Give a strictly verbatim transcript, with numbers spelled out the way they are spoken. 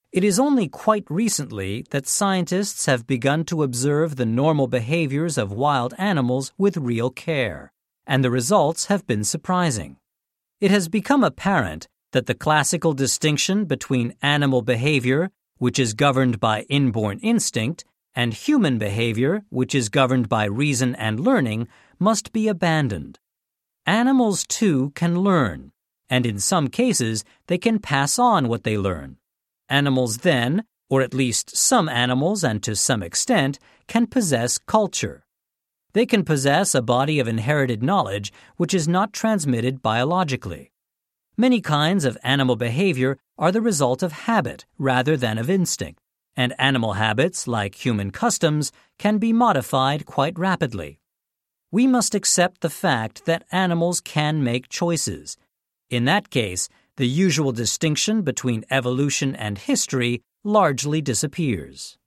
It is only quite recently that scientists have begun to observe the normal behaviors of wild animals with real care, and the results have been surprising. It has become apparent that the classical distinction between animal behavior, which is governed by inborn instinct, and human behavior, which is governed by reason and learning, must be abandoned. Animals, too, can learn, and in some cases they can pass on what they learn. Animals then, or at least some animals and to some extent, can possess culture. They can possess a body of inherited knowledge which is not transmitted biologically. Many kinds of animal behavior are the result of habit rather than of instinct, and animal habits, like human customs, can be modified quite rapidly. We must accept the fact that animals can make choices. In that case, the usual distinction between evolution and history largely disappears.